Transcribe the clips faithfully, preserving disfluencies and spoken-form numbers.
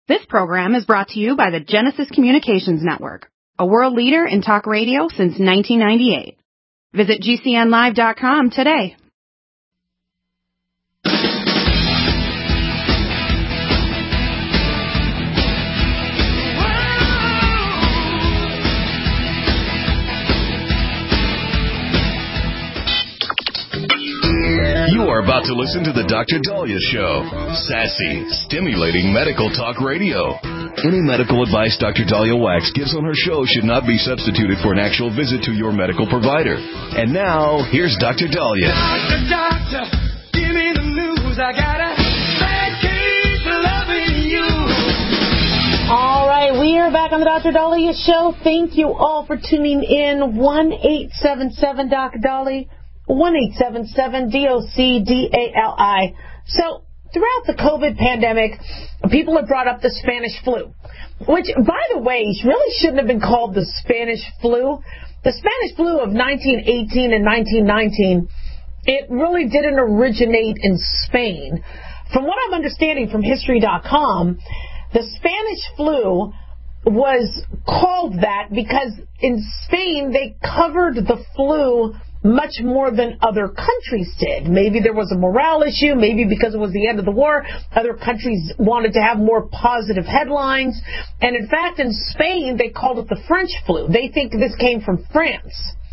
This program is brought to you by the Genesis Communications Network, a world leader in talk radio since nineteen ninety-eight. Visit G C N live dot com today. You are about to listen to the Doctor Daliah Show. Sassy, stimulating medical talk radio. Any medical advice Doctor Daliah Wax gives on her show should not be substituted for an actual visit to your medical provider. And now, here's Doctor Daliah. Doctor, doctor, give me the news. I got a bad case of loving you. All right, we are back on the Doctor Daliah Show. Thank you all for tuning in. one eight seven seven Doctor Daliah. one eight seven seven D O C D A L I. So, throughout the COVID pandemic, people have brought up the Spanish flu, which, by the way, really shouldn't have been called the Spanish flu. The Spanish flu of nineteen eighteen and nineteen nineteen, it really didn't originate in Spain. From what I'm understanding from history dot com, the Spanish flu was called that because in Spain they covered the flu much more than other countries did. Maybe there was a morale issue, maybe because it was the end of the war, other countries wanted to have more positive headlines, and in fact in Spain they called it the French flu. They think this came from France.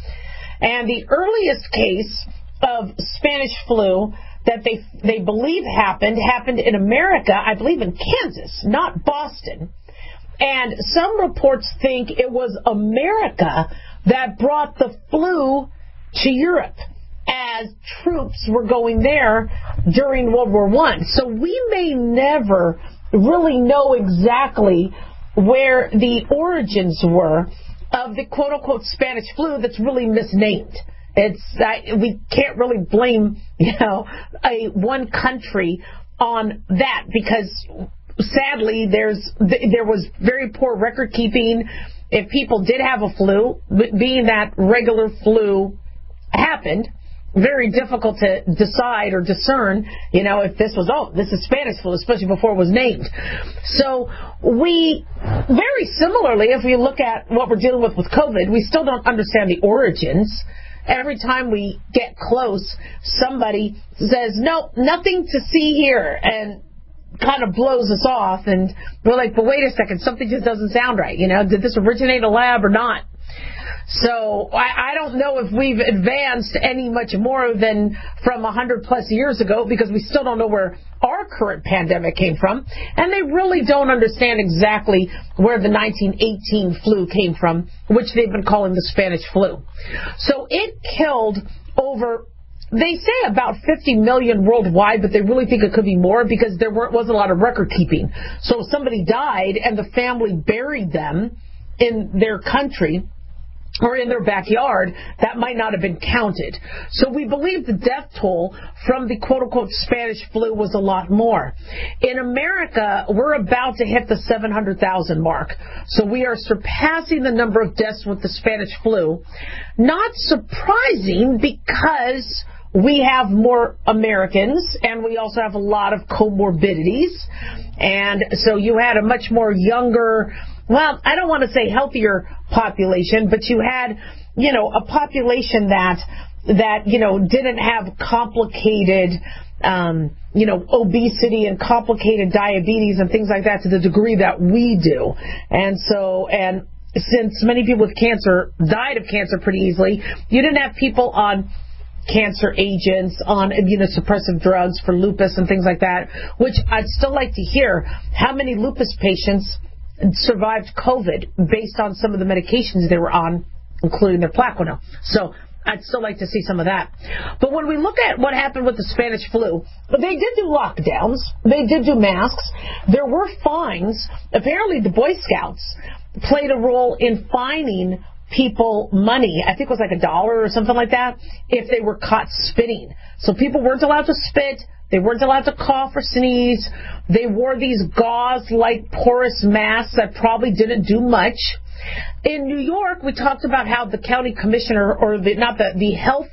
And the earliest case of Spanish flu that they they believe happened, happened in America, I believe in Kansas, not Boston. And some reports think it was America that brought the flu to Europe as troops were going there during World War One. So we may never really know exactly where the origins were of the quote-unquote Spanish flu that's really misnamed. It's uh, we can't really blame, you know, a one country on that because sadly there's there was very poor record keeping. If people did have a flu, being that regular flu happened, very difficult to decide or discern, you know, if this was, oh, this is Spanish flu, especially before it was named. So we, very similarly, if we look at what we're dealing with with COVID, we still don't understand the origins. Every time we get close, somebody says, no, nothing to see here, and kind of blows us off, and we're like, but wait a second, something just doesn't sound right, you know, did this originate in a lab or not? So I, I don't know if we've advanced any much more than from one hundred plus years ago because we still don't know where our current pandemic came from. And they really don't understand exactly where the nineteen eighteen flu came from, which they've been calling the Spanish flu. So it killed over, they say about fifty million worldwide, but they really think it could be more because there weren't, wasn't a lot of record keeping. So if somebody died and the family buried them in their country, or in their backyard, that might not have been counted. So we believe the death toll from the quote-unquote Spanish flu was a lot more. In America, we're about to hit the seven hundred thousand mark. So we are surpassing the number of deaths with the Spanish flu. Not surprising because we have more Americans and we also have a lot of comorbidities. And so you had a much more younger, well, I don't want to say healthier population, but you had, you know, a population that, that, you know, didn't have complicated, um, you know, obesity and complicated diabetes and things like that to the degree that we do. And so, and since many people with cancer died of cancer pretty easily, you didn't have people on cancer agents, on immunosuppressive drugs for lupus and things like that, which I'd still like to hear how many lupus patients survived COVID based on some of the medications they were on, including their Plaquenil. So I'd still like to see some of that. But when we look at what happened with the Spanish flu, they did do lockdowns. They did do masks. There were fines. Apparently the Boy Scouts played a role in fining people money. I think it was like a dollar or something like that if they were caught spitting. So people weren't allowed to spit. They weren't allowed to cough or sneeze. They wore these gauze-like porous masks that probably didn't do much. In New York, we talked about how the county commissioner, or the, not the, the health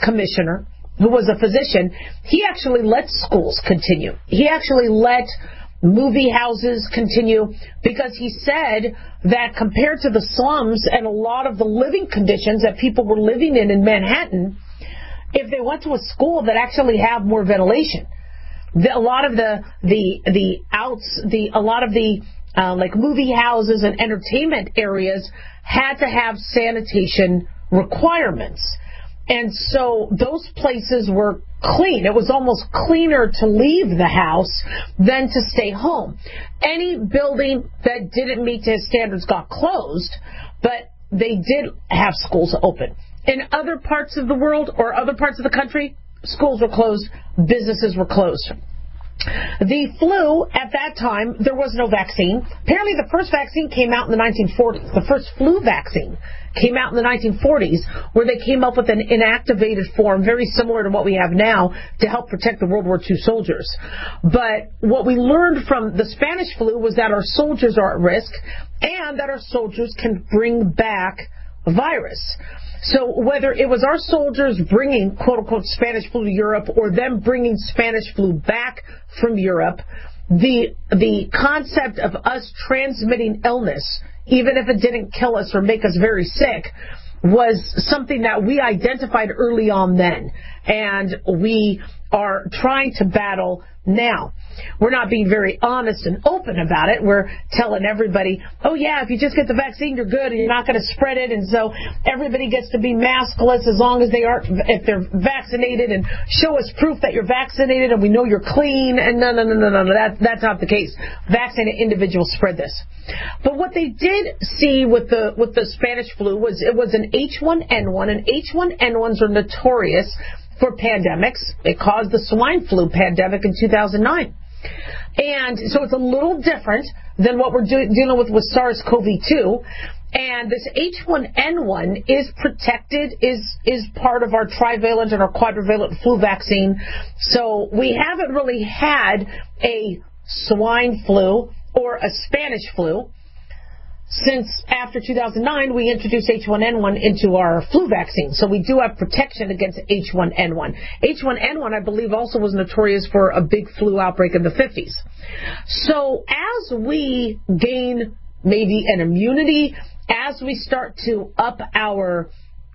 commissioner, who was a physician, he actually let schools continue. He actually let movie houses continue, because he said that compared to the slums and a lot of the living conditions that people were living in in Manhattan, if they went to a school that actually have more ventilation, the, a lot of the the the outs the a lot of the uh, like movie houses and entertainment areas had to have sanitation requirements. And so those places were clean. It was almost cleaner to leave the house than to stay home. Any building that didn't meet his standards got closed, but they did have schools open. In other parts of the world or other parts of the country, schools were closed, businesses were closed. The flu, at that time, there was no vaccine. Apparently the first vaccine came out in the nineteen forties. The first flu vaccine came out in the nineteen forties, where they came up with an inactivated form, very similar to what we have now, to help protect the World War Two soldiers. But what we learned from the Spanish flu was that our soldiers are at risk, and that our soldiers can bring back a virus. So whether it was our soldiers bringing, quote-unquote, Spanish flu to Europe or them bringing Spanish flu back from Europe, the the concept of us transmitting illness, even if it didn't kill us or make us very sick, was something that we identified early on then, and we are trying to battle now. We're not being very honest and open about it. We're telling everybody, oh yeah, if you just get the vaccine, you're good, and you're not going to spread it, and so everybody gets to be maskless as long as they are, if they're vaccinated, and show us proof that you're vaccinated and we know you're clean. And no, no, no, no, no, no, that, that's not the case. Vaccinated individuals spread this. But what they did see with the with the Spanish flu was it was an H one N one, and H one N ones are notorious for pandemics. It caused the swine flu pandemic in two thousand nine. And so it's a little different than what we're do- dealing with with SARS-C o V two. And this H one N one is protected, is is part of our trivalent and our quadrivalent flu vaccine. So we haven't really had a swine flu or a Spanish flu since after two thousand nine, we introduced H one N one into our flu vaccine. So we do have protection against H one N one. H one N one, I believe, also was notorious for a big flu outbreak in the fifties. So as we gain maybe an immunity, as we start to up our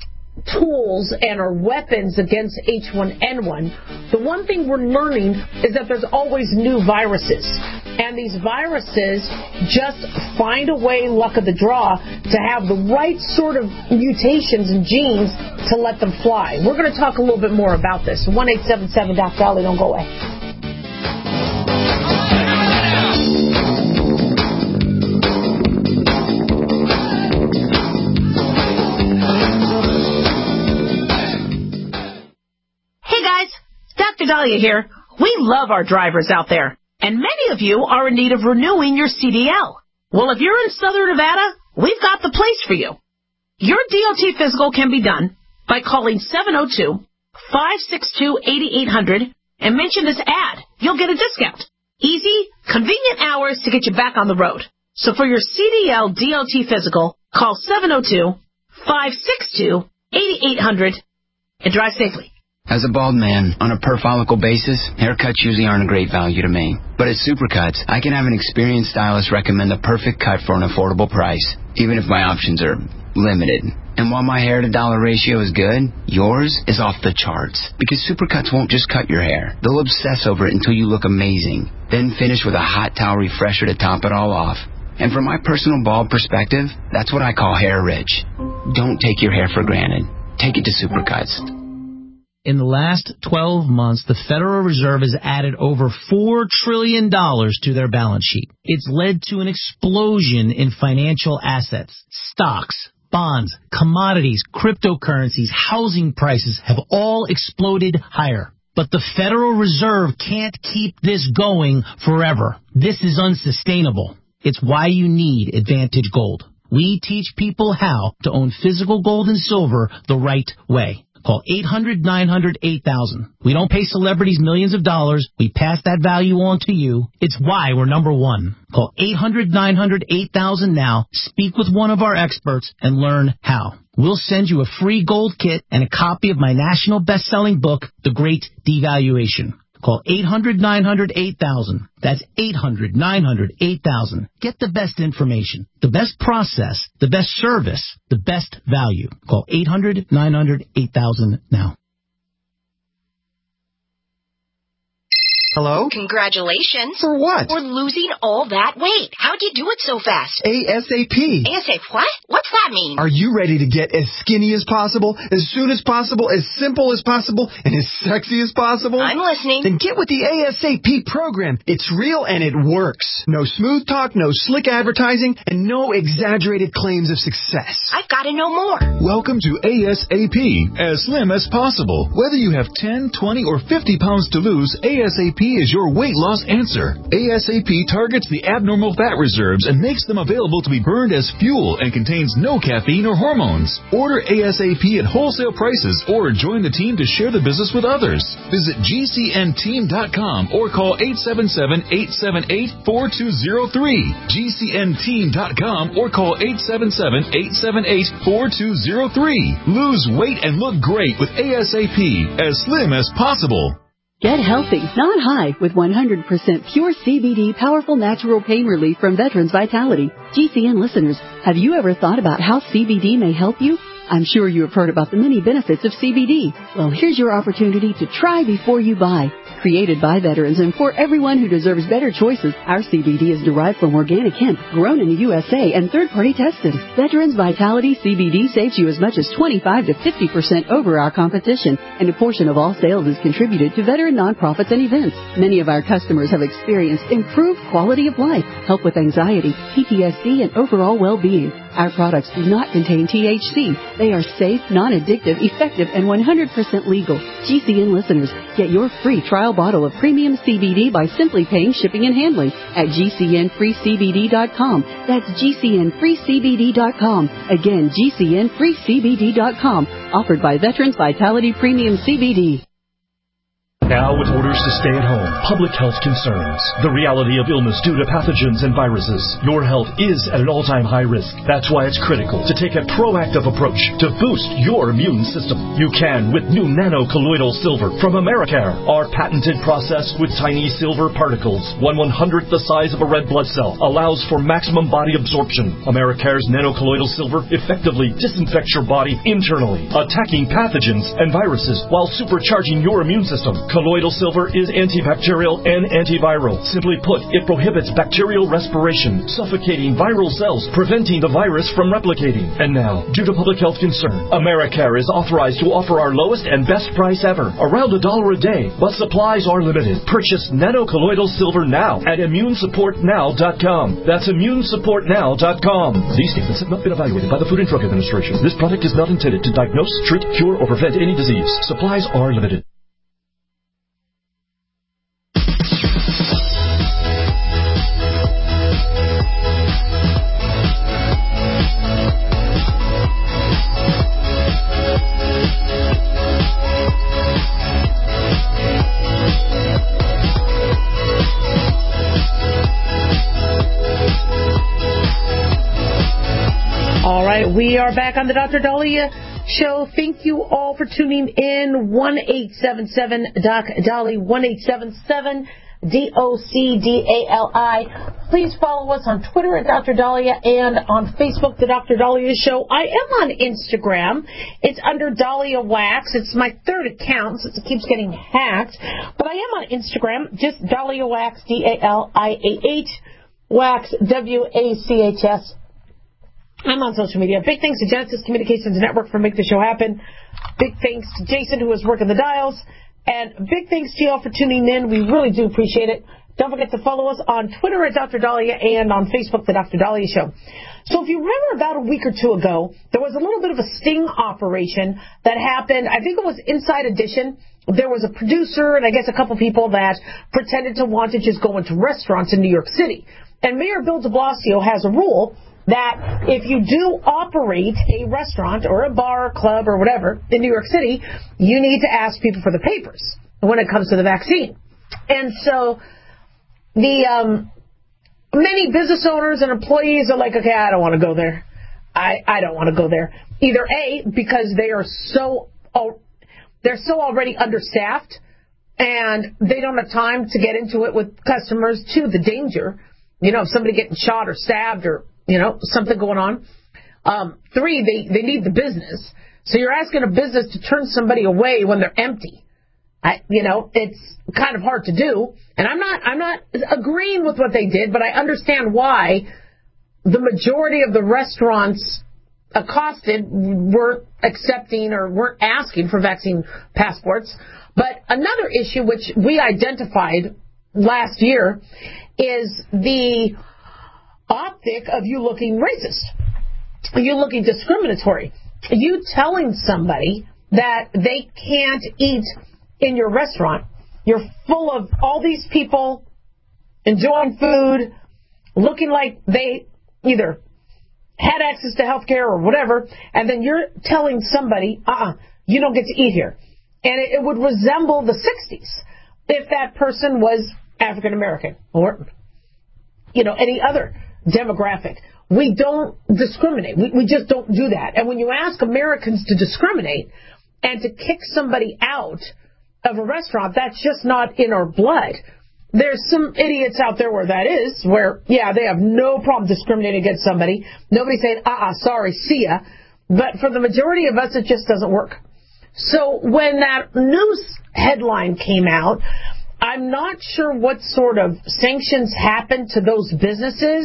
tools and our weapons against H one N one, the one thing we're learning is that there's always new viruses. And these viruses just find a way, luck of the draw, to have the right sort of mutations and genes to let them fly. We're going to talk a little bit more about this. one eight seven seven Doc Dolly, don't go away. Doctor Dahlia here. We love our drivers out there, and many of you are in need of renewing your C D L. Well, if you're in Southern Nevada, we've got the place for you. Your D O T physical can be done by calling seven oh two, five six two, eight eight hundred and mention this ad. You'll get a discount. Easy, convenient hours to get you back on the road. So for your C D L D O T physical, call seven oh two, five six two, eight eight hundred and drive safely. As a bald man, on a per-follicle basis, haircuts usually aren't a great value to me. But at Supercuts, I can have an experienced stylist recommend the perfect cut for an affordable price, even if my options are limited. And while my hair-to-dollar ratio is good, yours is off the charts. Because Supercuts won't just cut your hair. They'll obsess over it until you look amazing. Then finish with a hot towel refresher to top it all off. And from my personal bald perspective, that's what I call hair rich. Don't take your hair for granted. Take it to Supercuts. In the last twelve months, the Federal Reserve has added over four trillion dollars to their balance sheet. It's led to an explosion in financial assets. Stocks, bonds, commodities, cryptocurrencies, housing prices have all exploded higher. But the Federal Reserve can't keep this going forever. This is unsustainable. It's why you need Advantage Gold. We teach people how to own physical gold and silver the right way. Call eight hundred, nine hundred, eight thousand. We don't pay celebrities millions of dollars. We pass that value on to you. It's why we're number one. Call eight hundred, nine hundred, eight thousand now. Speak with one of our experts and learn how. We'll send you a free gold kit and a copy of my national best-selling book, The Great Devaluation. Call eight hundred, nine hundred, eight thousand. That's eight hundred, nine hundred, eight thousand. Get the best information, the best process, the best service, the best value. Call eight hundred, nine hundred, eight thousand now. Hello? Congratulations. For what? For losing all that weight. How'd you do it so fast? ASAP. ASAP what? What's that mean? Are you ready to get as skinny as possible, as soon as possible, as simple as possible, and as sexy as possible? I'm listening. Then get with the ASAP program. It's real and it works. No smooth talk, no slick advertising, and no exaggerated claims of success. I've got to know more. Welcome to ASAP, as slim as possible. Whether you have ten, twenty, or fifty pounds to lose, ASAP is your weight loss answer. ASAP targets the abnormal fat reserves and makes them available to be burned as fuel and contains no caffeine or hormones. Order ASAP at wholesale prices or join the team to share the business with others. Visit G C N team dot com or call eight seven seven, eight seven eight, four two zero three. G C N team dot com or call eight seven seven, eight seven eight, four two zero three. Lose weight and look great with ASAP, as slim as possible. Get healthy, not high, with one hundred percent pure C B D powerful natural pain relief from Veterans Vitality. G C N listeners, have you ever thought about how C B D may help you? I'm sure you have heard about the many benefits of C B D. Well, here's your opportunity to try before you buy. Created by veterans and for everyone who deserves better choices, our C B D is derived from organic hemp, grown in the U S A, and third-party tested. Veterans Vitality C B D saves you as much as twenty-five to fifty percent over our competition, and a portion of all sales is contributed to veteran nonprofits and events. Many of our customers have experienced improved quality of life, help with anxiety, P T S D, and overall well-being. Our products do not contain T H C. They are safe, non-addictive, effective, and one hundred percent legal. G C N listeners, get your free trial bottle of premium C B D by simply paying shipping and handling at G C N free C B D dot com. That's G C N free C B D dot com. Again, G C N free C B D dot com. Offered by Veterans Vitality Premium C B D. Now with orders to stay at home, public health concerns, the reality of illness due to pathogens and viruses, your health is at an all-time high risk. That's why it's critical to take a proactive approach to boost your immune system. You can with new nano-colloidal silver from Americare, our patented process with tiny silver particles, one one-hundredth the size of a red blood cell, allows for maximum body absorption. Americare's nano-colloidal silver effectively disinfects your body internally, attacking pathogens and viruses while supercharging your immune system. Colloidal silver is antibacterial and antiviral. Simply put, it prohibits bacterial respiration, suffocating viral cells, preventing the virus from replicating. And now, due to public health concern, Americare is authorized to offer our lowest and best price ever, around a dollar a day, but supplies are limited. Purchase nano-colloidal silver now at immune support now dot com. That's immune support now dot com. These statements have not been evaluated by the Food and Drug Administration. This product is not intended to diagnose, treat, cure, or prevent any disease. Supplies are limited. We are back on the Doctor Dahlia Show. Thank you all for tuning in. one eight seven seven Doc Dolly, one eight seven seven D O C D A L I. Please follow us on Twitter at Doctor Dahlia and on Facebook, The Doctor Dahlia Show. I am on Instagram. It's under Dahlia Wax. It's my third account since it keeps getting hacked. But I am on Instagram, just Dahlia Wax, D A L I A H, Wax, W A C H S. I'm on social media. Big thanks to Genesis Communications Network for making the show happen. Big thanks to Jason, who is working the dials. And big thanks to you all for tuning in. We really do appreciate it. Don't forget to follow us on Twitter at Doctor Dahlia and on Facebook, The Doctor Dahlia Show. So if you remember about a week or two ago, there was a little bit of a sting operation that happened. I think it was Inside Edition. There was a producer and I guess a couple people that pretended to want to just go into restaurants in New York City. And Mayor Bill de Blasio has a rule that if you do operate a restaurant or a bar or club or whatever in New York City, you need to ask people for the papers when it comes to the vaccine. And so the um, many business owners and employees are like, okay, I don't want to go there. I, I don't want to go there. Either A, because they are so they're so already understaffed and they don't have time to get into it with customers. Two, the danger, you know, if somebody getting shot or stabbed or, you know, something going on. Um, three, they, they need the business. So you're asking a business to turn somebody away when they're empty. I, you know, it's kind of hard to do. And I'm not, I'm not agreeing with what they did, but I understand why the majority of the restaurants accosted weren't accepting or weren't asking for vaccine passports. But another issue which we identified last year is the optic of you looking racist. You looking discriminatory. You telling somebody that they can't eat in your restaurant. You're full of all these people enjoying food, looking like they either had access to health care or whatever, and then you're telling somebody, uh-uh, you don't get to eat here. And it, it would resemble the sixties if that person was African American or, you know, any other demographic. We don't discriminate. We, we just don't do that. And when you ask Americans to discriminate and to kick somebody out of a restaurant, that's just not in our blood. There's some idiots out there where that is, where, yeah, they have no problem discriminating against somebody. Nobody's saying, uh-uh, sorry, see ya. But for the majority of us, it just doesn't work. So when that news headline came out, I'm not sure what sort of sanctions happened to those businesses,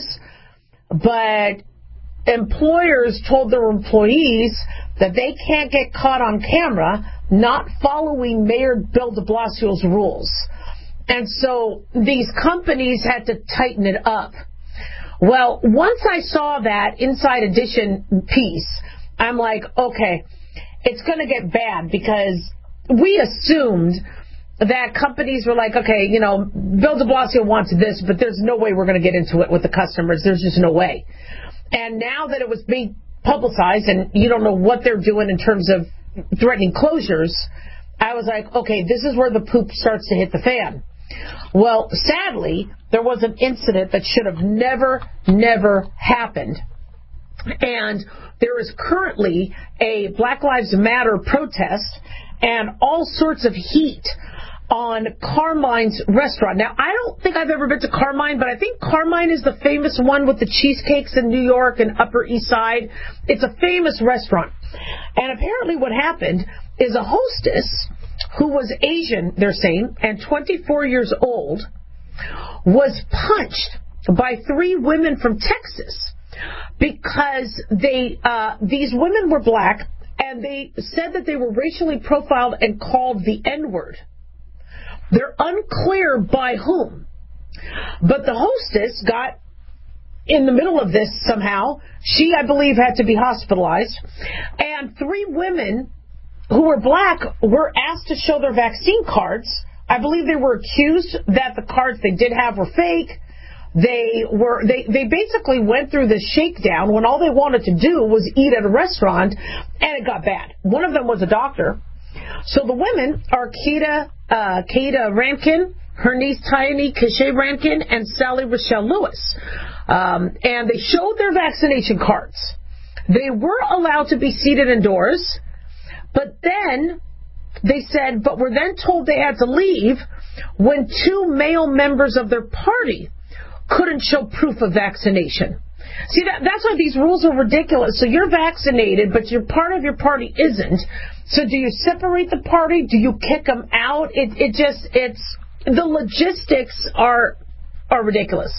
but employers told their employees that they can't get caught on camera not following Mayor Bill de Blasio's rules. And so these companies had to tighten it up. Well, once I saw that Inside Edition piece, I'm like, okay, it's going to get bad, because we assumed that companies were like, okay, you know, Bill de Blasio wants this, but there's no way we're going to get into it with the customers. There's just no way. And now that it was being publicized and you don't know what they're doing in terms of threatening closures, I was like, okay, this is where the poop starts to hit the fan. Well, sadly, there was an incident that should have never, never happened. And there is currently a Black Lives Matter protest and all sorts of heat on Carmine's restaurant. Now, I don't think I've ever been to Carmine, but I think Carmine is the famous one with the cheesecakes in New York and Upper East Side. It's a famous restaurant. And apparently what happened is a hostess who was Asian, they're saying, and twenty-four years old, was punched by three women from Texas because they uh, these women were black, and they said that they were racially profiled and called the N-word. They're unclear by whom. But the hostess got in the middle of this somehow. She, I believe, had to be hospitalized. And three women who were black were asked to show their vaccine cards. I believe they were accused that the cards they did have were fake. They were they, they basically went through the shakedown when all they wanted to do was eat at a restaurant, and it got bad. One of them was a doctor. So the women are Keita, uh, Keita Rankin, her niece Tiny Cachet Rankin, and Sally Rochelle Lewis. Um, and they showed their vaccination cards. They were allowed to be seated indoors, but then they said, but were then told they had to leave when two male members of their party couldn't show proof of vaccination. See, that, that's why these rules are ridiculous. So you're vaccinated, but your part of your party isn't. So do you separate the party? Do you kick them out? It, it just, it's, the logistics are, are ridiculous.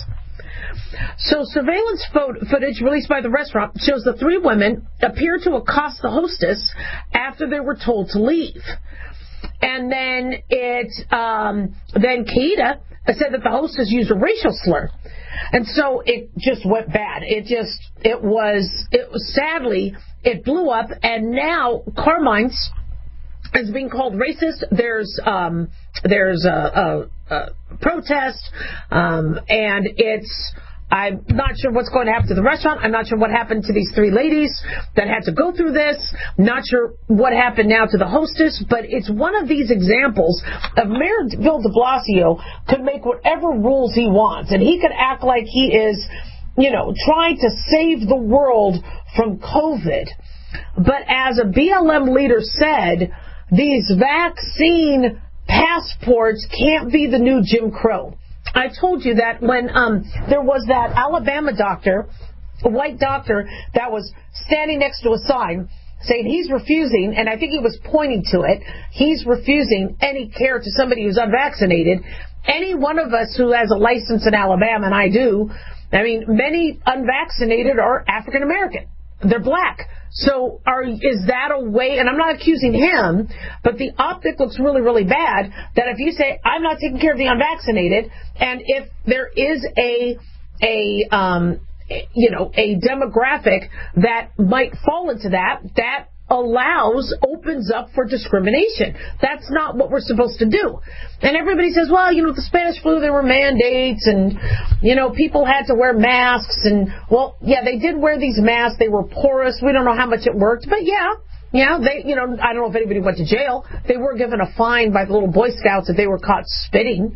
So surveillance footage released by the restaurant shows the three women appear to accost the hostess after they were told to leave. And then it, um, then Keita said that the hostess used a racial slur. And so it just went bad. It just, it was, it was, sadly, it blew up, and now Carmine's is being called racist. There's, um, there's a, a, a protest, um, and it's, I'm not sure what's going to happen to the restaurant. I'm not sure what happened to these three ladies that had to go through this. Not sure what happened now to the hostess, but it's one of these examples of Mayor Bill de Blasio could make whatever rules he wants, and he could act like he is, you know, trying to save the world from COVID. But as a B L M leader said, these vaccine passports can't be the new Jim Crow. I told you that when um, there was that Alabama doctor, a white doctor, that was standing next to a sign saying he's refusing, and I think he was pointing to it, he's refusing any care to somebody who's unvaccinated. Any one of us who has a license in Alabama, and I do, I mean, many unvaccinated are African American. They're black. So are, is that a way, and I'm not accusing him, but the optic looks really, really bad, that if you say, I'm not taking care of the unvaccinated, and if there is a, a, um, you know, a demographic that might fall into that, that allows, opens up for discrimination. That's not what we're supposed to do. And everybody says, well, you know, with the Spanish flu, there were mandates and, you know, people had to wear masks. And, well, yeah, they did wear these masks. They were porous. We don't know how much it worked. But, yeah, yeah, they, you know, I don't know if anybody went to jail. They were given a fine by the little Boy Scouts if they were caught spitting.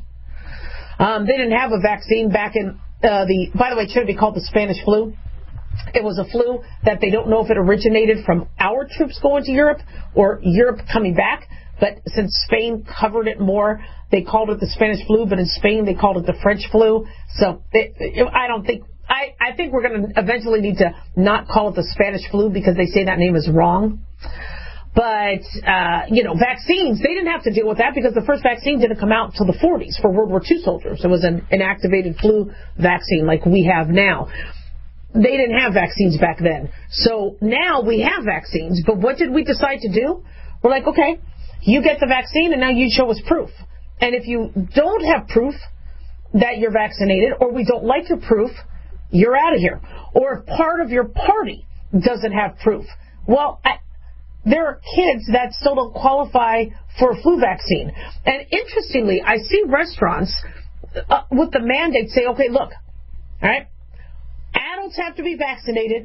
Um, they didn't have a vaccine back in uh, the, by the way, it should be called the Spanish flu. It was a flu that they don't know if it originated from our troops going to Europe or Europe coming back. But since Spain covered it more, they called it the Spanish flu. But in Spain, they called it the French flu. So it, it, I don't think, I, I think we're going to eventually need to not call it the Spanish flu because they say that name is wrong. But, uh, you know, vaccines, they didn't have to deal with that because the first vaccine didn't come out until the forties for World War Two soldiers. It was an inactivated flu vaccine like we have now. They didn't have vaccines back then. So now we have vaccines. But what did we decide to do? We're like, okay, you get the vaccine and now you show us proof. And if you don't have proof that you're vaccinated, or we don't like your proof, you're out of here. Or if part of your party doesn't have proof. Well, I, there are kids that still don't qualify for a flu vaccine. And interestingly, I see restaurants uh, with the mandate say, okay, look, all right, adults have to be vaccinated.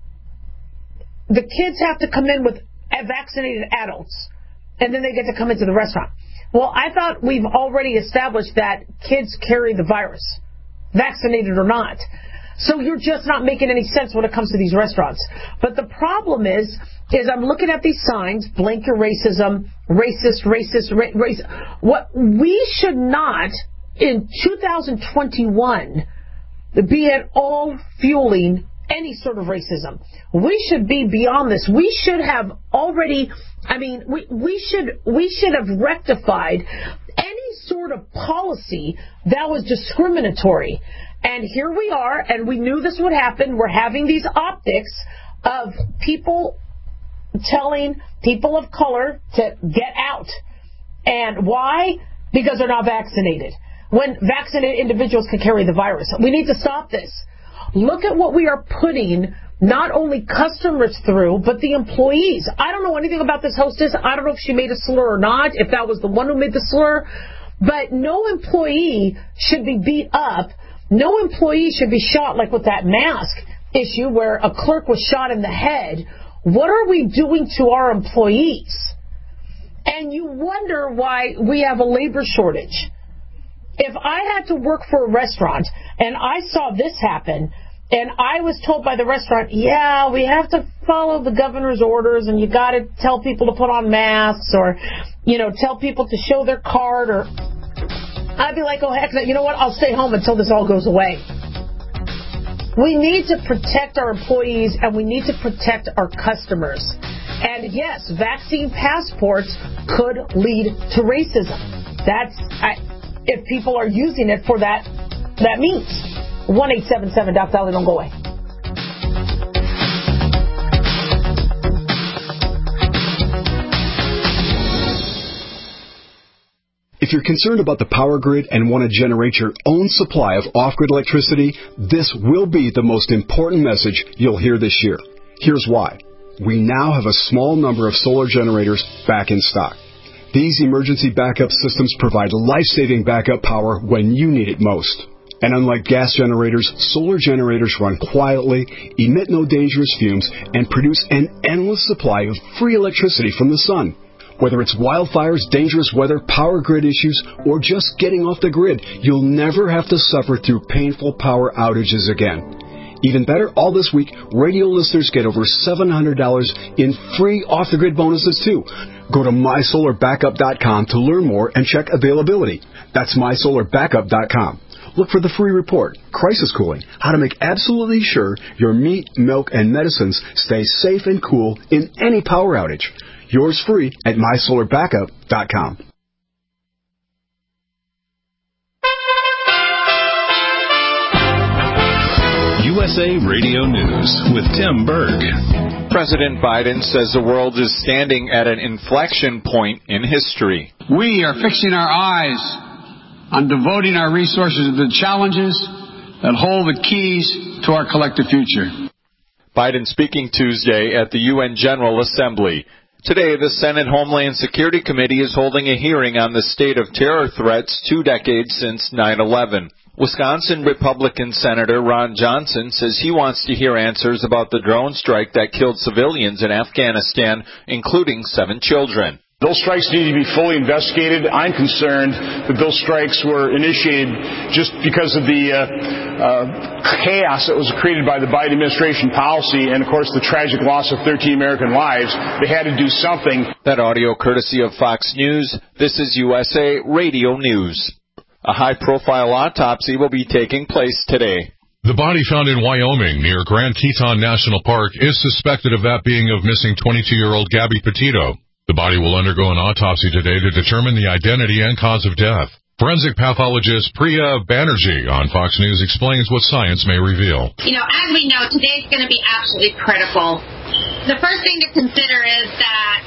The kids have to come in with vaccinated adults, and then they get to come into the restaurant. Well, I thought we've already established that kids carry the virus, vaccinated or not. So you're just not making any sense when it comes to these restaurants. But the problem is, is I'm looking at these signs, blank your racism, racist, racist, ra- racist. What we should not, in two thousand twenty-one, be at all fueling any sort of racism. We should be beyond this. We should have already, I mean, we, we should we should have rectified any sort of policy that was discriminatory. And here we are, and we knew this would happen. We're having these optics of people telling people of color to get out. And why? Because they're not vaccinated. When vaccinated individuals can carry the virus. We need to stop this. Look at what we are putting not only customers through, but the employees. I don't know anything about this hostess. I don't know if she made a slur or not, if that was the one who made the slur. But no employee should be beat up. No employee should be shot like with that mask issue where a clerk was shot in the head. What are we doing to our employees? And you wonder why we have a labor shortage. If I had to work for a restaurant and I saw this happen and I was told by the restaurant, yeah, we have to follow the governor's orders and you got to tell people to put on masks or, you know, tell people to show their card, or I'd be like, oh, heck, you know what? I'll stay home until this all goes away. We need to protect our employees and we need to protect our customers. And yes, vaccine passports could lead to racism. That's, I, if people are using it for that, that means. one eight seven seven Doc Dolly, don't go away. If you're concerned about the power grid and want to generate your own supply of off-grid electricity, this will be the most important message you'll hear this year. Here's why. We now have a small number of solar generators back in stock. These emergency backup systems provide life-saving backup power when you need it most. And unlike gas generators, solar generators run quietly, emit no dangerous fumes, and produce an endless supply of free electricity from the sun. Whether it's wildfires, dangerous weather, power grid issues, or just getting off the grid, you'll never have to suffer through painful power outages again. Even better, all this week, radio listeners get over seven hundred dollars in free off-the-grid bonuses, too. Go to my solar backup dot com to learn more and check availability. That's my solar backup dot com. Look for the free report, Crisis Cooling, how to make absolutely sure your meat, milk, and medicines stay safe and cool in any power outage. Yours free at my solar backup dot com. U S A Radio News with Tim Berg. President Biden says the world is standing at an inflection point in history. We are fixing our eyes on devoting our resources to the challenges that hold the keys to our collective future. Biden speaking Tuesday at the U N General Assembly. Today, the Senate Homeland Security Committee is holding a hearing on the state of terror threats two decades since nine eleven. Wisconsin Republican Senator Ron Johnson says he wants to hear answers about the drone strike that killed civilians in Afghanistan, including seven children. Those strikes need to be fully investigated. I'm concerned that those strikes were initiated just because of the uh, uh, chaos that was created by the Biden administration policy and, of course, the tragic loss of thirteen American lives. They had to do something. That audio courtesy of Fox News. This is U S A Radio News. A high-profile autopsy will be taking place today. The body found in Wyoming near Grand Teton National Park is suspected of that being of missing twenty-two-year-old Gabby Petito. The body will undergo an autopsy today to determine the identity and cause of death. Forensic pathologist Priya Banerjee on Fox News explains what science may reveal. You know, as we know, today's going to be absolutely critical. The first thing to consider is that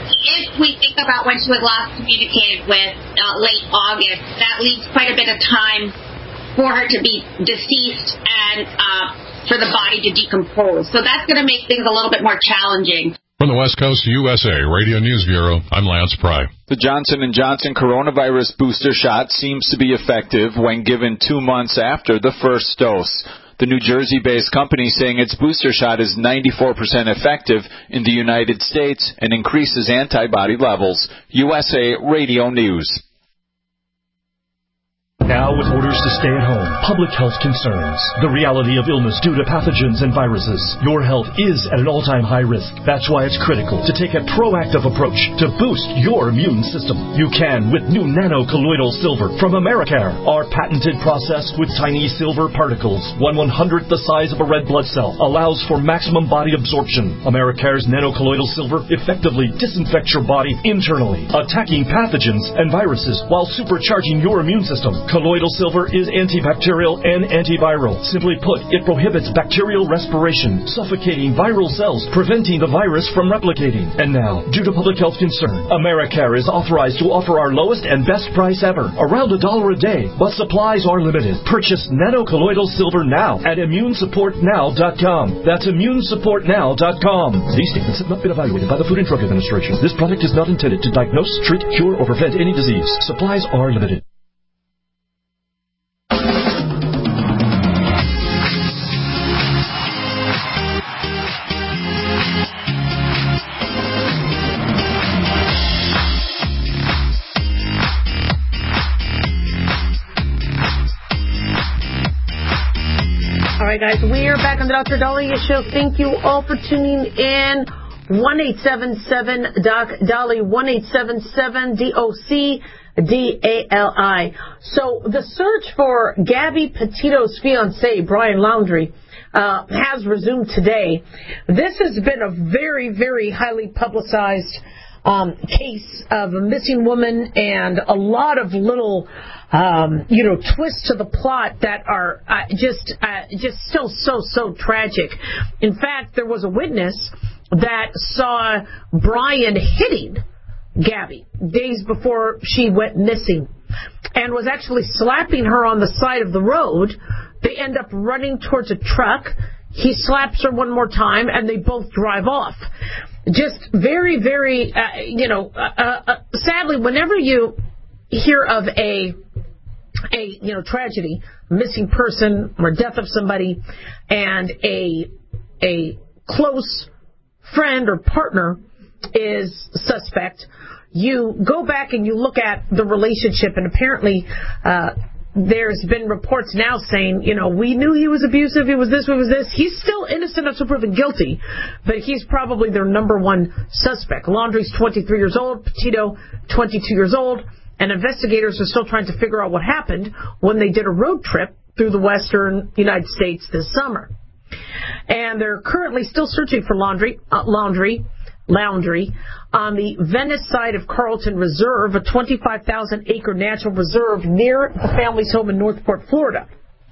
if we think about when she was last communicated with uh, late August, that leaves quite a bit of time for her to be deceased and uh, for the body to decompose. So that's going to make things a little bit more challenging. From the West Coast U S A Radio News Bureau, I'm Lance Pry. The Johnson and Johnson coronavirus booster shot seems to be effective when given two months after the first dose. The New Jersey-based company saying its booster shot is ninety-four percent effective in the United States and increases antibody levels. U S A Radio News. Now with orders to stay at home, public health concerns, the reality of illness due to pathogens and viruses, your health is at an all-time high risk. That's why it's critical to take a proactive approach to boost your immune system. You can with new nano-colloidal silver from Americare. Our patented process with tiny silver particles, one one-hundredth the size of a red blood cell, allows for maximum body absorption. Americare's nano-colloidal silver effectively disinfects your body internally, attacking pathogens and viruses while supercharging your immune system. Colloidal silver is antibacterial and antiviral. Simply put, it prohibits bacterial respiration, suffocating viral cells, preventing the virus from replicating. And now, due to public health concern, Americare is authorized to offer our lowest and best price ever, around a dollar a day, but supplies are limited. Purchase nano-colloidal silver now at immune support now dot com. That's immune support now dot com. These statements have not been evaluated by the Food and Drug Administration. This product is not intended to diagnose, treat, cure, or prevent any disease. Supplies are limited. All right, guys, we are back on the Doctor Dahlia Show. Thank you all for tuning in. one eight seven seven D O C Dolly, one eight seven seven D O C D A L I. So the search for Gabby Petito's fiancé, Brian Laundrie, uh, has resumed today. This has been a very, very highly publicized um, case of a missing woman and a lot of little, um, you know, twists to the plot that are uh, just, uh, just still so, so tragic. In fact, there was a witness that saw Brian hitting Gabby days before she went missing and was actually slapping her on the side of the road. They end up running towards a truck. He slaps her one more time, and they both drive off. Just very, very, uh, you know, uh, uh, sadly, whenever you hear of a, a, you know, tragedy, missing person or death of somebody, and a, a close friend or partner is suspect, you go back and you look at the relationship, and apparently uh, there's been reports now saying, you know, we knew he was abusive, he was this, he was this. He's still innocent until proven guilty, but he's probably their number one suspect. Laundrie's twenty-three years old, Petito, twenty-two years old, and investigators are still trying to figure out what happened when they did a road trip through the western United States this summer. And they're currently still searching for Laundrie, uh, Laundrie, Laundrie on the Venice side of Carlton Reserve, a twenty-five thousand acre natural reserve near the family's home in Northport, Florida.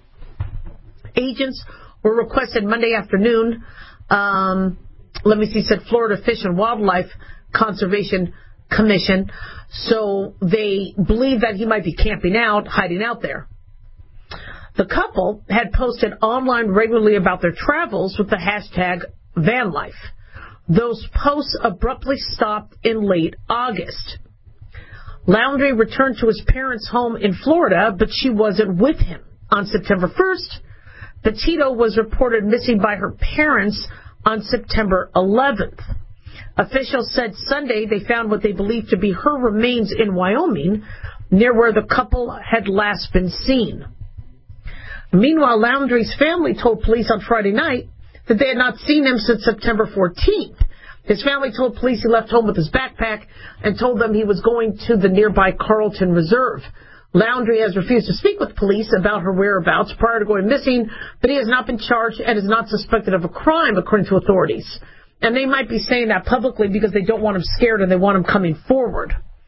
Agents were requested Monday afternoon. Um, let me see, said Florida Fish and Wildlife Conservation Commission. So they believe that he might be camping out, hiding out there. The couple had posted online regularly about their travels with the hashtag van life. Those posts abruptly stopped in late August. Laundrie returned to his parents' home in Florida, but she wasn't with him. On September first, Petito was reported missing by her parents on September eleventh. Officials said Sunday they found what they believed to be her remains in Wyoming, near where the couple had last been seen. Meanwhile, Laundrie's family told police on Friday night that they had not seen him since September fourteenth. His family told police he left home with his backpack and told them he was going to the nearby Carlton Reserve. Laundrie has refused to speak with police about her whereabouts prior to going missing, but he has not been charged and is not suspected of a crime, according to authorities. And they might be saying that publicly because they don't want him scared and they want him coming forward.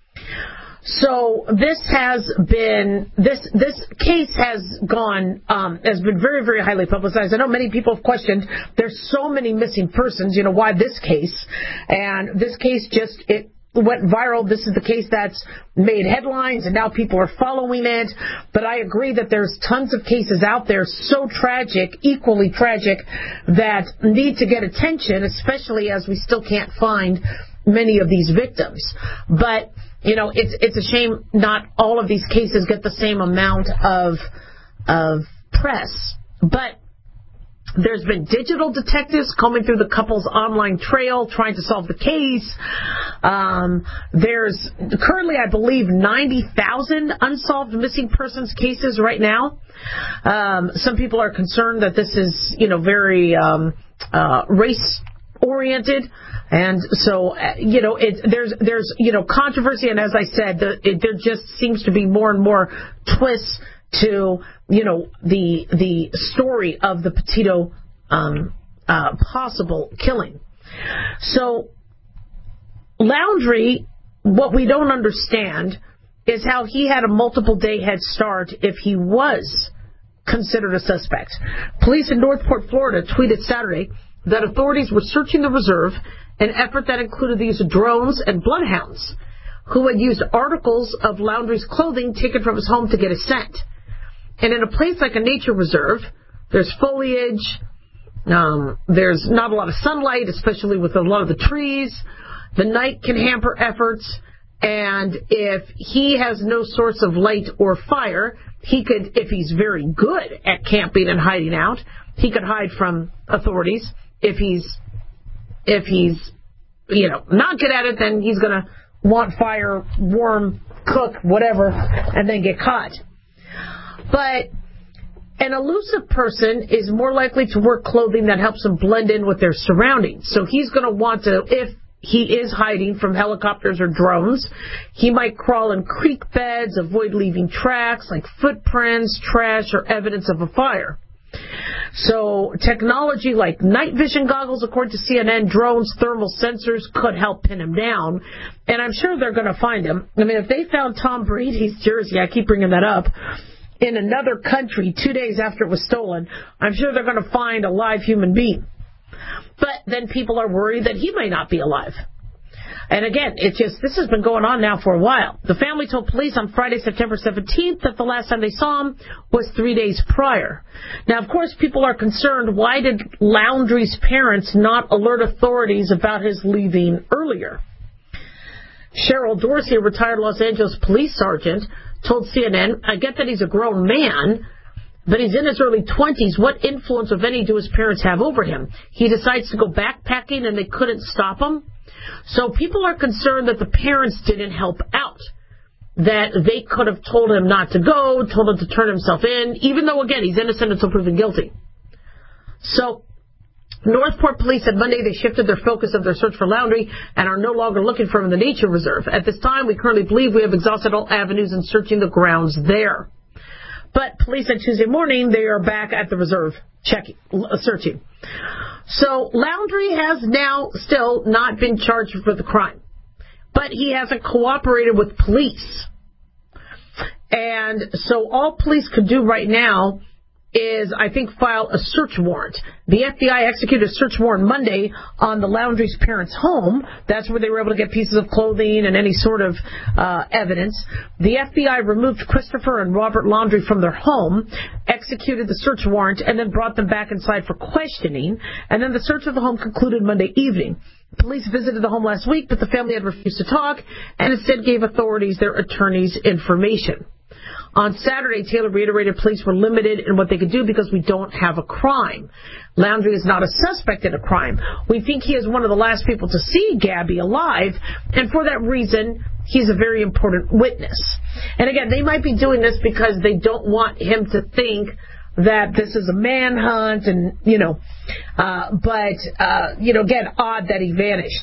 So this has been, this this case has gone, um, has been very, very highly publicized. I know many people have questioned, there's so many missing persons, you know, why this case? And this case just, it went viral. This is the case that's made headlines and now people are following it. But I agree that there's tons of cases out there so tragic, equally tragic, that need to get attention, especially as we still can't find many of these victims. But you know, it's it's a shame not all of these cases get the same amount of of press. But there's been digital detectives combing through the couple's online trail trying to solve the case. Um, there's currently, I believe, ninety thousand unsolved missing persons cases right now. Um, some people are concerned that this is, you know, very um, uh, race oriented, and so you know it, there's there's you know controversy, and as I said, the, it, there just seems to be more and more twists to you know the the story of the Petito um, uh, possible killing. So Laundrie, what we don't understand is how he had a multiple day head start if he was considered a suspect. Police in Northport, Florida, tweeted Saturday that authorities were searching the reserve, an effort that included the use of drones and bloodhounds, who had used articles of Laundrie's clothing taken from his home to get a scent. And in a place like a nature reserve, there's foliage, um, there's not a lot of sunlight, especially with a lot of the trees. The night can hamper efforts, and if he has no source of light or fire, he could, if he's very good at camping and hiding out, he could hide from authorities. If he's, if he's, you know, not good at it, then he's going to want fire, warm, cook, whatever, and then get caught. But an elusive person is more likely to wear clothing that helps him blend in with their surroundings. So he's going to want to, if he is hiding from helicopters or drones, he might crawl in creek beds, avoid leaving tracks like footprints, trash, or evidence of a fire. So technology like night vision goggles, according to C N N, drones, thermal sensors could help pin him down. And I'm sure they're going to find him. I mean, if they found Tom Brady's jersey, I keep bringing that up, in another country two days after it was stolen, I'm sure they're going to find a live human being. But then people are worried that he may not be alive. And again, it's just, this has been going on now for a while. The family told police on Friday, September seventeenth, that the last time they saw him was three days prior. Now, of course, people are concerned, why did Laundrie's parents not alert authorities about his leaving earlier? Cheryl Dorsey, a retired Los Angeles police sergeant, told C N N, I get that he's a grown man, but he's in his early twenties. What influence, if any, do his parents have over him? He decides to go backpacking and they couldn't stop him. So people are concerned that the parents didn't help out. that they could have told him not to go, told him to turn himself in, even though, again, he's innocent until proven guilty. So, Northport Police said Monday they shifted their focus of their search for Laundrie and are no longer looking for him in the nature reserve. At this time, we currently believe we have exhausted all avenues in searching the grounds there. But police said Tuesday morning they are back at the reserve checking, searching. So Laundrie has now still not been charged for the crime, but he hasn't cooperated with police. And so all police could do right now is, I think, file a search warrant. The F B I executed a search warrant Monday on the Laundrie's parents' home. That's where they were able to get pieces of clothing and any sort of uh, evidence. The F B I removed Christopher and Robert Laundrie from their home, executed the search warrant, and then brought them back inside for questioning. And then the search of the home concluded Monday evening. Police visited the home last week, but the family had refused to talk and instead gave authorities their attorney's information. On Saturday, Taylor reiterated police were limited in what they could do because we don't have a crime. Laundrie is not a suspect in a crime. We think he is one of the last people to see Gabby alive, and for that reason, he's a very important witness. And again, they might be doing this because they don't want him to think that this is a manhunt and, you know, uh, but, uh, you know, again, odd that he vanished.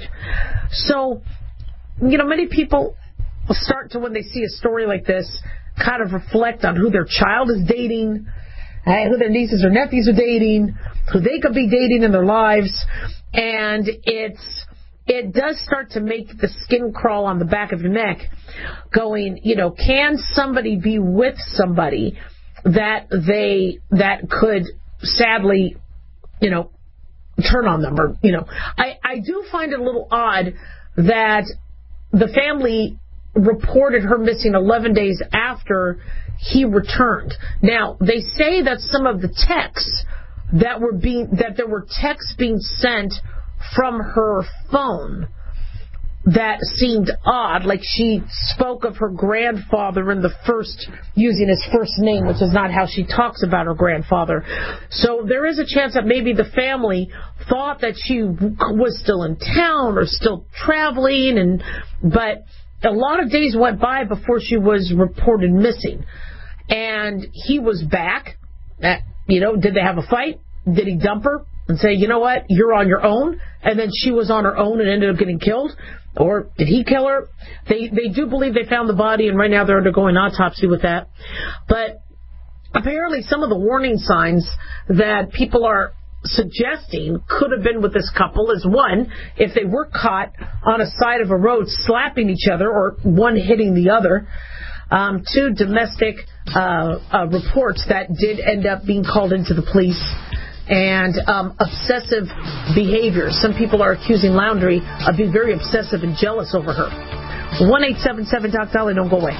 So, you know, many people start to, when they see a story like this, kind of reflect on who their child is dating, uh, who their nieces or nephews are dating, who they could be dating in their lives, and it's it does start to make the skin crawl on the back of your neck, going, you know, can somebody be with somebody that they that could sadly, you know, turn on them, or, you know, I I do find it a little odd that the family reported her missing eleven days after he returned. Now, they say that some of the texts that were being, that there were texts being sent from her phone that seemed odd, like she spoke of her grandfather in the first, using his first name, which is not how she talks about her grandfather. So there is a chance that maybe the family thought that she was still in town or still traveling, and but a lot of days went by before she was reported missing. And he was back. You know, did they have a fight? Did he dump her and say, you know what, you're on your own? And then she was on her own and ended up getting killed? Or did he kill her? They they do believe they found the body, and right now they're undergoing autopsy with that. But apparently some of the warning signs that people are suggesting could have been with this couple is, one, if they were caught on a side of a road slapping each other or one hitting the other. Um, two, domestic uh, uh, reports that did end up being called into the police. And um, obsessive behavior. Some people are accusing Laundrie of being very obsessive and jealous over her. one eight seven seven Doc Dolly, don't go away.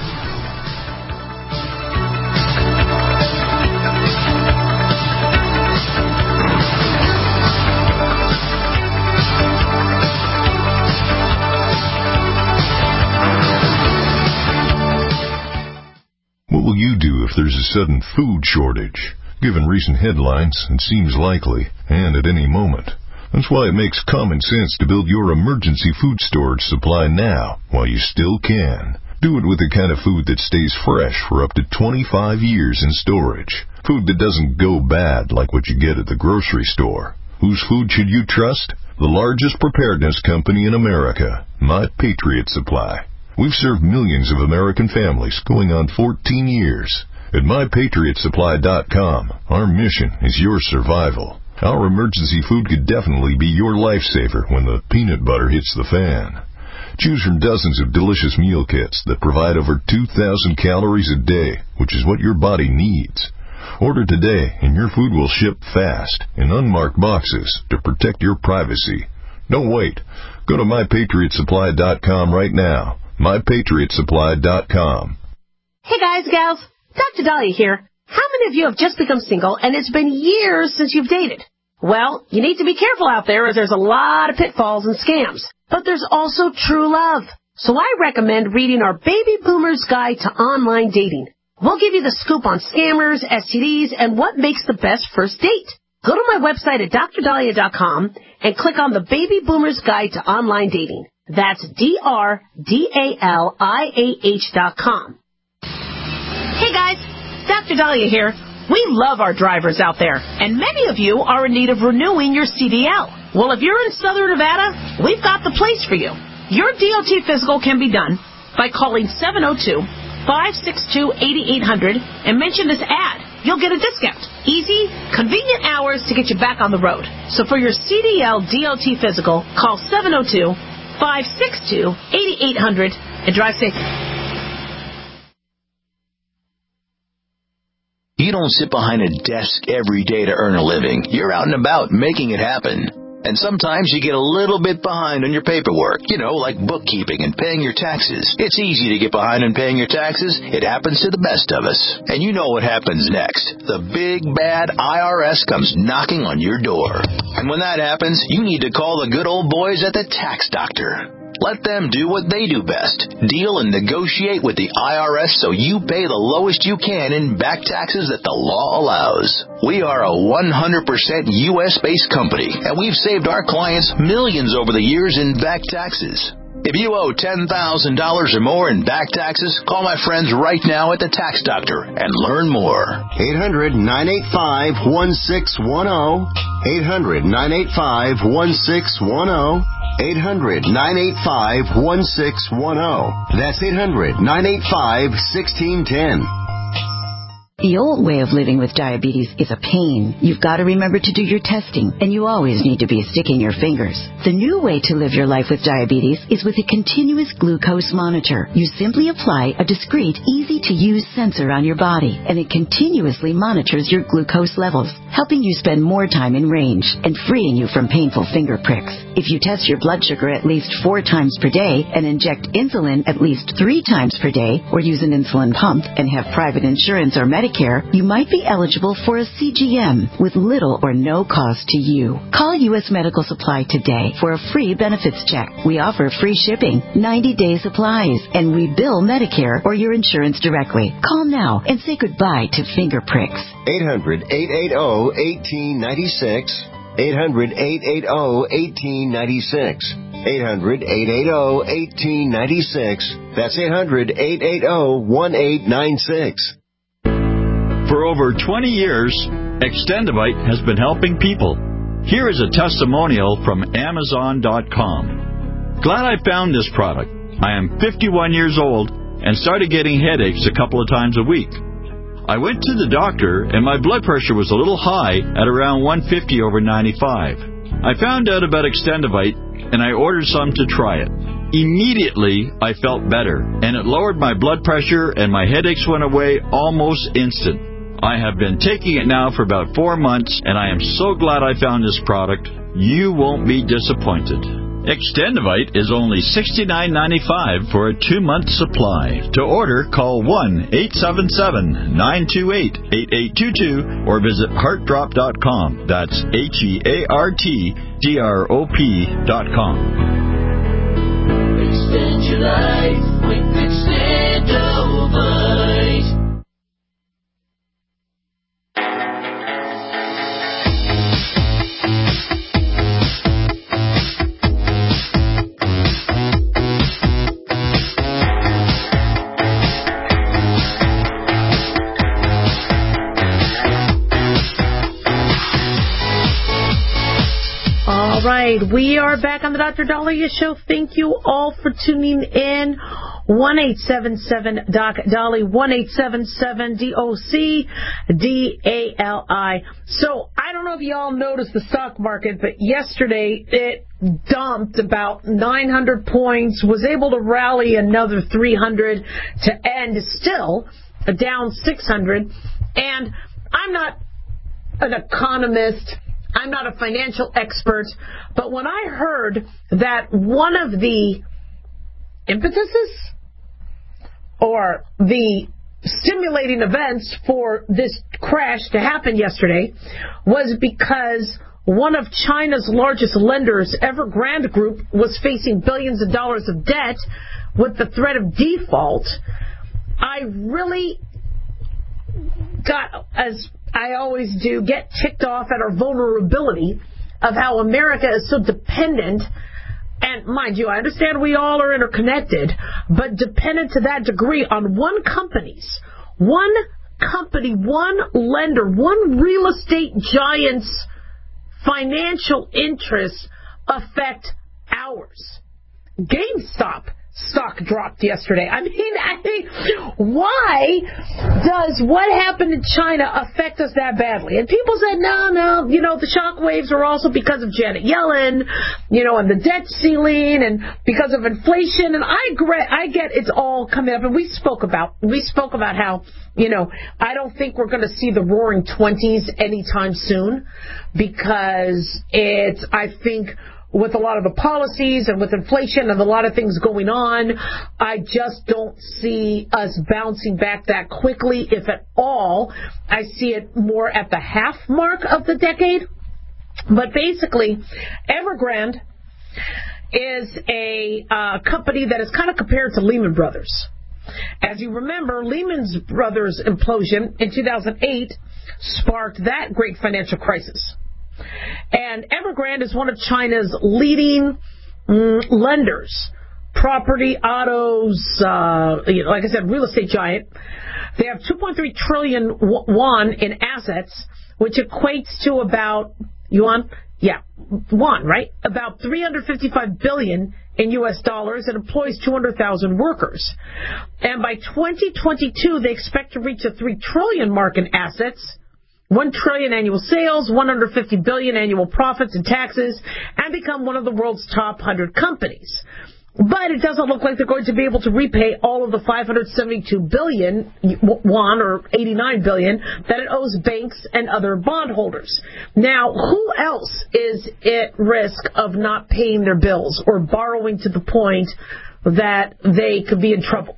What will you do if there's a sudden food shortage? Given recent headlines, it seems likely, and at any moment. That's why it makes common sense to build your emergency food storage supply now, while you still can. Do it with the kind of food that stays fresh for up to twenty-five years in storage. Food that doesn't go bad like what you get at the grocery store. Whose food should you trust? The largest preparedness company in America, My Patriot Supply. We've served millions of American families going on fourteen years. At my patriot supply dot com, our mission is your survival. Our emergency food could definitely be your lifesaver when the peanut butter hits the fan. Choose from dozens of delicious meal kits that provide over two thousand calories a day, which is what your body needs. Order today and your food will ship fast in unmarked boxes to protect your privacy. Don't wait. Go to my patriot supply dot com right now. my patriot supply dot com. Hey guys, gals. Doctor Dahlia here. How many of you have just become single and it's been years since you've dated? Well, you need to be careful out there as there's a lot of pitfalls and scams. But there's also true love. So I recommend reading our Baby Boomer's Guide to Online Dating. We'll give you the scoop on scammers, S T Ds, and what makes the best first date. Go to my website at dr dahlia dot com and click on the Baby Boomer's Guide to Online Dating. That's D R D A L I A H dot com. Hey guys, Doctor Dahlia here. We love our drivers out there, and many of you are in need of renewing your C D L. Well, if you're in Southern Nevada, we've got the place for you. Your D O T physical can be done by calling seven oh two, five six two, eight eight zero zero and mention this ad. You'll get a discount. Easy, convenient hours to get you back on the road. So for your C D L D O T physical, call seven oh two, five six two, eight eight zero zero and drive safe. You don't sit behind a desk every day to earn a living. You're out and about making it happen. And sometimes you get a little bit behind on your paperwork, you know, like bookkeeping and paying your taxes. It's easy to get behind on paying your taxes. It happens to the best of us. And you know what happens next. The big, bad I R S comes knocking on your door. And when that happens, you need to call the good old boys at the Tax Doctor. Let them do what they do best. Deal and negotiate with the I R S so you pay the lowest you can in back taxes that the law allows. We are a one hundred percent U S based company, and we've saved our clients millions over the years in back taxes. If you owe ten thousand dollars or more in back taxes, call my friends right now at the Tax Doctor and learn more. eight hundred, nine eight five, one six one zero. eight hundred, nine eight five, one six one zero. eight hundred, nine eight five, one six one zero. That's eight hundred, nine eight five, one six one zero. The old way of living with diabetes is a pain. You've got to remember to do your testing, and you always need to be sticking your fingers. The new way to live your life with diabetes is with a continuous glucose monitor. You simply apply a discreet, easy-to-use sensor on your body, and it continuously monitors your glucose levels, helping you spend more time in range and freeing you from painful finger pricks. If you test your blood sugar at least four times per day and inject insulin at least three times per day, or use an insulin pump and have private insurance or Medicare, you might be eligible for a C G M with little or no cost to you. Call U S Medical Supply today for a free benefits check. We offer free shipping, ninety-day supplies, and we bill Medicare or your insurance directly. Call now and say goodbye to finger pricks. eight hundred, eight eight zero, one eight nine six. eight hundred, eight eight zero, one eight nine six. eight hundred, eight eight zero, one eight nine six. That's eight hundred, eight eight zero, one eight nine six. For over twenty years, Extendivite has been helping people. Here is a testimonial from Amazon dot com. Glad I found this product. I am fifty-one years old and started getting headaches a couple of times a week. I went to the doctor and my blood pressure was a little high at around one fifty over ninety-five. I found out about Extendivite and I ordered some to try it. Immediately, I felt better, and it lowered my blood pressure and my headaches went away almost instant. I have been taking it now for about four months, and I am so glad I found this product. You won't be disappointed. Extendivite is only sixty-nine ninety-five for a two-month supply. To order, call one eight seven seven, nine two eight, eight eight two two or visit heart drop dot com. That's H E A R T D R O P dot com. Extend your life with Extendivite. All right, we are back on the Doctor Dahlia Show. Thank you all for tuning in. one eight seven seven D O C D A L I, one eight seven seven D O C D A L I. So, I don't know if y'all noticed the stock market, but yesterday it dumped about nine hundred points, was able to rally another three hundred to end still down six hundred. And I'm not an economist, I'm not a financial expert, but when I heard that one of the impetuses or the stimulating events for this crash to happen yesterday was because one of China's largest lenders, Evergrande Group, was facing billions of dollars of debt with the threat of default, I really got, as I always do, get ticked off at our vulnerability of how America is so dependent And mind you, I understand we all are interconnected, but dependent to that degree on one company's, one company, one lender, one real estate giant's financial interests affect ours. GameStop stock dropped yesterday. I mean, I mean, why does what happened in China affect us that badly? And people said, no, no, you know, the shock waves are also because of Janet Yellen, you know, and the debt ceiling and because of inflation. And I agree, I get it's all coming up. And we spoke about, we spoke about how, you know, I don't think we're going to see the roaring twenties anytime soon because it's, I think, with a lot of the policies and with inflation and a lot of things going on, I just don't see us bouncing back that quickly, if at all. I see it more at the half mark of the decade. But basically, Evergrande is a uh, company that is kind of compared to Lehman Brothers. As you remember, Lehman Brothers implosion in two thousand eight sparked that great financial crisis. And Evergrande is one of China's leading mm, lenders, property, autos, uh, you know, like I said, real estate giant. They have two point three trillion won in assets, which equates to about yuan, yeah, won, right? About three hundred fifty-five billion in U S dollars, and employs two hundred thousand workers. And by twenty twenty-two, they expect to reach a three trillion mark in assets. One trillion annual sales, one hundred fifty billion annual profits and taxes, and become one of the world's top one hundred companies. But it doesn't look like they're going to be able to repay all of the five hundred seventy-two billion won, or eighty-nine billion, that it owes banks and other bondholders. Now, who else is at risk of not paying their bills or borrowing to the point that they could be in trouble?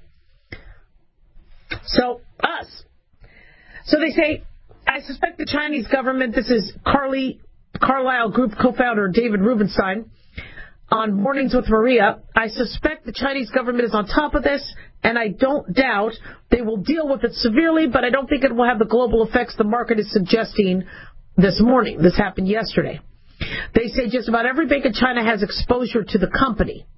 So, us. So they say, I suspect the Chinese government, this is Carly, Carlyle Group co-founder David Rubenstein, on Mornings with Maria, I suspect the Chinese government is on top of this, and I don't doubt they will deal with it severely, but I don't think it will have the global effects the market is suggesting this morning. This happened yesterday. They say just about every bank in China has exposure to the company.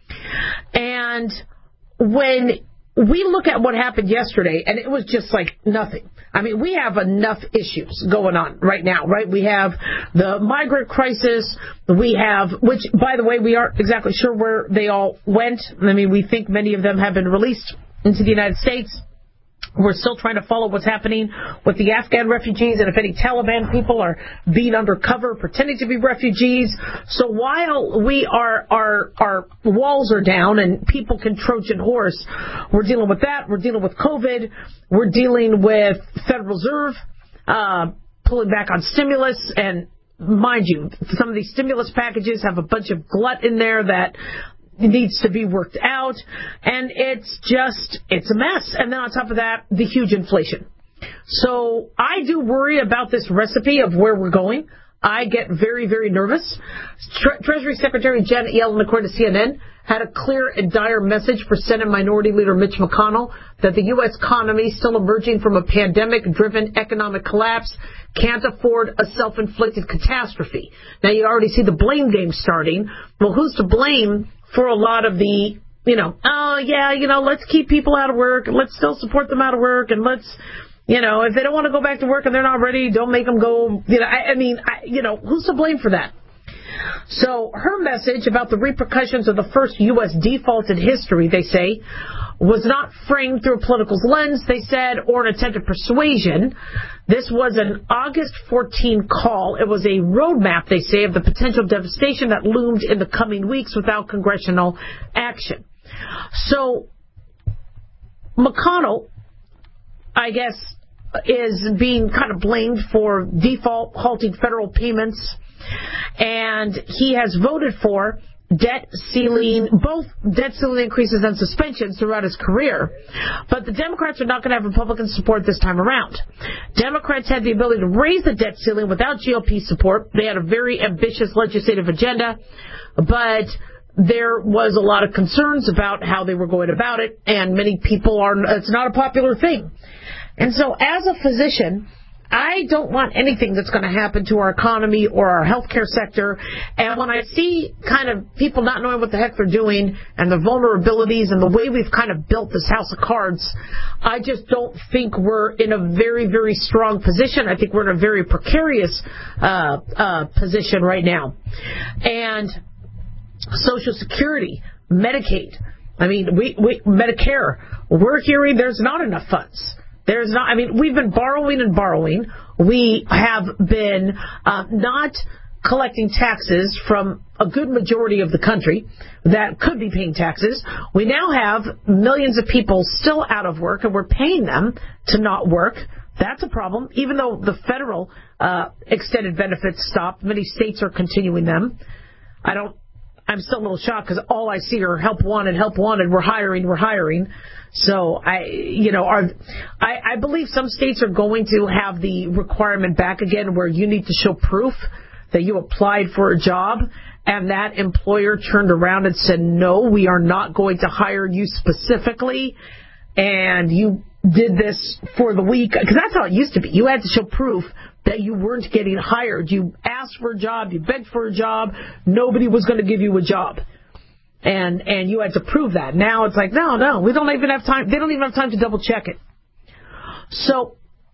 And when we look at what happened yesterday, and it was just like nothing. I mean, we have enough issues going on right now, right? We have the migrant crisis. We have, which, by the way, we aren't exactly sure where they all went. I mean, we think many of them have been released into the United States. We're still trying to follow what's happening with the Afghan refugees and if any Taliban people are being undercover, pretending to be refugees. So while we are, our, our walls are down and people can Trojan horse, we're dealing with that. We're dealing with COVID. We're dealing with Federal Reserve, uh, pulling back on stimulus. And mind you, some of these stimulus packages have a bunch of glut in there that needs to be worked out, and it's just, it's a mess. And then on top of that, the huge inflation. So I do worry about this recipe of where we're going. I get very, very nervous. Tre- Treasury Secretary Janet Yellen, according to C N N, had a clear and dire message for Senate Minority Leader Mitch McConnell that the U S economy, still emerging from a pandemic-driven economic collapse, can't afford a self-inflicted catastrophe. Now, you already see the blame game starting. Well, who's to blame for a lot of the, you know, oh, yeah, you know, let's keep people out of work, and let's still support them out of work, and let's, you know, if they don't want to go back to work and they're not ready, don't make them go, you know, I, I mean, I, you know, who's to blame for that? So her message about the repercussions of the first U S default in history, they say, was not framed through a political lens, they said, or an attempt at persuasion. This was an August fourteenth call. It was a roadmap, they say, of the potential devastation that loomed in the coming weeks without congressional action. So McConnell, I guess, is being kind of blamed for default, halting federal payments, and he has voted for debt ceiling, both debt ceiling increases and suspensions throughout his career. But the Democrats are not going to have Republican support this time around. Democrats had the ability to raise the debt ceiling without G O P support. They had a very ambitious legislative agenda, but there was a lot of concerns about how they were going about it, and many people are, it's not a popular thing. And so as a physician, I don't want anything that's going to happen to our economy or our healthcare sector. And when I see kind of people not knowing what the heck they're doing and the vulnerabilities and the way we've kind of built this house of cards, I just don't think we're in a very, very strong position. I think we're in a very precarious uh, uh, position right now. And Social Security, Medicaid, I mean, we, we Medicare, we're hearing there's not enough funds. There's not, I mean, we've been borrowing and borrowing. We have been uh, not collecting taxes from a good majority of the country that could be paying taxes. We now have millions of people still out of work, and we're paying them to not work. That's a problem. Even though the federal uh, extended benefits stopped, many states are continuing them. I don't, I'm still a little shocked because all I see are help wanted, help wanted. We're hiring, we're hiring. So I, you know, are, I, I believe some states are going to have the requirement back again where you need to show proof that you applied for a job and that employer turned around and said, no, we are not going to hire you specifically, and you did this for the week. Because that's how it used to be. You had to show proof that you weren't getting hired. You asked for a job, you begged for a job, nobody was going to give you a job. And and you had to prove that. Now it's like, no, no, we don't even have time. They don't even have time to double check it. So,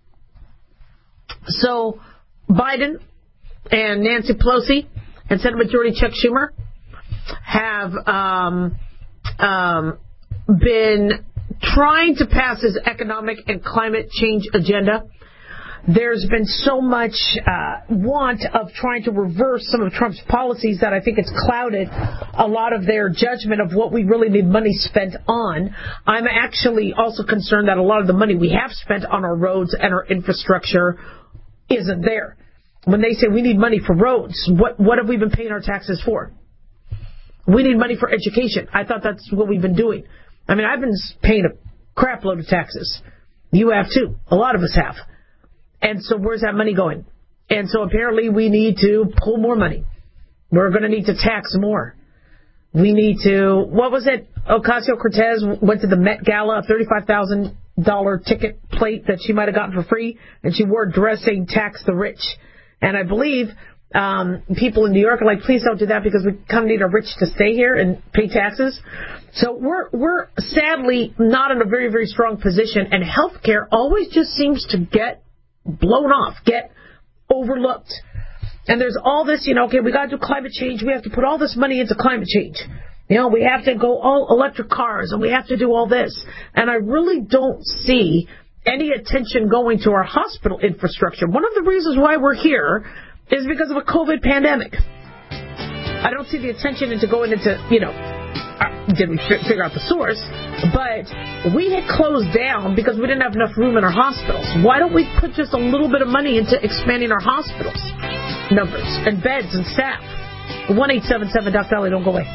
so Biden and Nancy Pelosi and Senate Majority Chuck Schumer have um, um, been trying to pass his economic and climate change agenda. There's been so much uh, want of trying to reverse some of Trump's policies that I think it's clouded a lot of their judgment of what we really need money spent on. I'm actually also concerned that a lot of the money we have spent on our roads and our infrastructure isn't there. When they say we need money for roads, what, what have we been paying our taxes for? We need money for education. I thought that's what we've been doing. I mean, I've been paying a crap load of taxes. You have too. A lot of us have. And so where's that money going? And so apparently we need to pull more money. We're going to need to tax more. We need to, what was it? Ocasio-Cortez went to the Met Gala, a thirty-five thousand dollars ticket plate that she might have gotten for free, and she wore a dress saying tax the rich. And I believe um, people in New York are like, please don't do that because we kind of need our rich to stay here and pay taxes. So we're we're sadly not in a very, very strong position, and healthcare always just seems to get blown off, get overlooked. And there's all this, you know, okay, we got to do climate change. We have to put all this money into climate change. You know, we have to go all electric cars, and we have to do all this. And I really don't see any attention going to our hospital infrastructure. One of the reasons why we're here is because of a COVID pandemic. I don't see the attention into going into, you know, uh, did we f- figure out the source? But we had closed down because we didn't have enough room in our hospitals. Why don't we put just a little bit of money into expanding our hospitals numbers and beds and staff? one eight seven seven Doc Dolly, don't go away.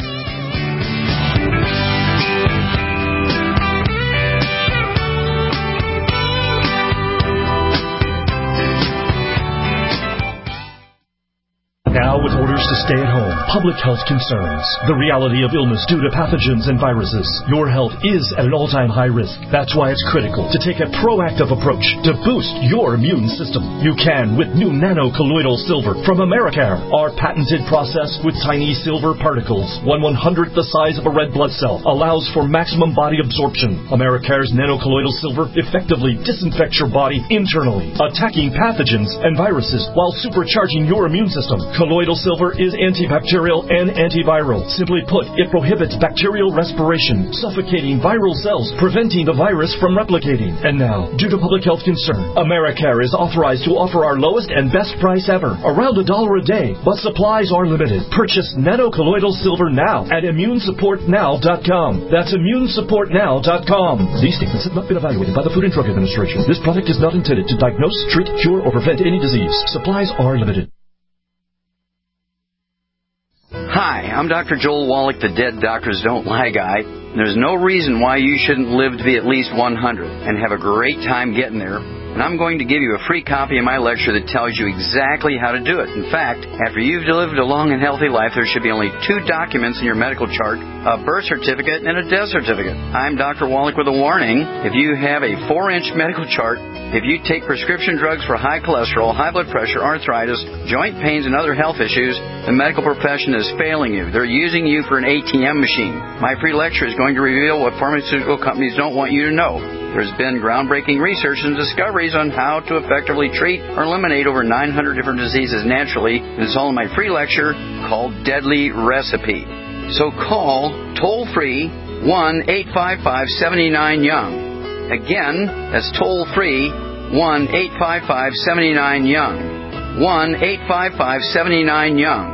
Now with orders to stay at home, public health concerns, the reality of illness due to pathogens and viruses, your health is at an all-time high risk. That's why it's critical to take a proactive approach to boost your immune system. You can with new nano-colloidal silver from Americare. Our patented process with tiny silver particles, one one-hundredth the size of a red blood cell, allows for maximum body absorption. Americare's nano-colloidal silver effectively disinfects your body internally, attacking pathogens and viruses while supercharging your immune system. Colloidal silver is antibacterial and antiviral. Simply put, it prohibits bacterial respiration, suffocating viral cells, preventing the virus from replicating. And now, due to public health concern, Americare is authorized to offer our lowest and best price ever, around a dollar a day, but supplies are limited. Purchase nano-colloidal silver now at immune support now dot com. That's immune support now dot com. These statements have not been evaluated by the Food and Drug Administration. This product is not intended to diagnose, treat, cure, or prevent any disease. Supplies are limited. Hi, I'm Doctor Joel Wallach, the Dead Doctors Don't Lie guy. There's no reason why you shouldn't live to be at least one hundred and have a great time getting there and I'm going to give you a free copy of my lecture that tells you exactly how to do it. In fact, after you've lived a long and healthy life, there should be only two documents in your medical chart, a birth certificate and a death certificate. I'm Doctor Wallach with a warning. If you have a four-inch medical chart, if you take prescription drugs for high cholesterol, high blood pressure, arthritis, joint pains, and other health issues, the medical profession is failing you. They're using you for an A T M machine. My free lecture is going to reveal what pharmaceutical companies don't want you to know. There's been groundbreaking research and discoveries on how to effectively treat or eliminate over nine hundred different diseases naturally, and it's all in my free lecture called Deadly Recipe. So call toll-free one eight five five, seven nine, young. Again, that's toll-free one eight five five, seven nine, young. one eight five five, seven nine, young.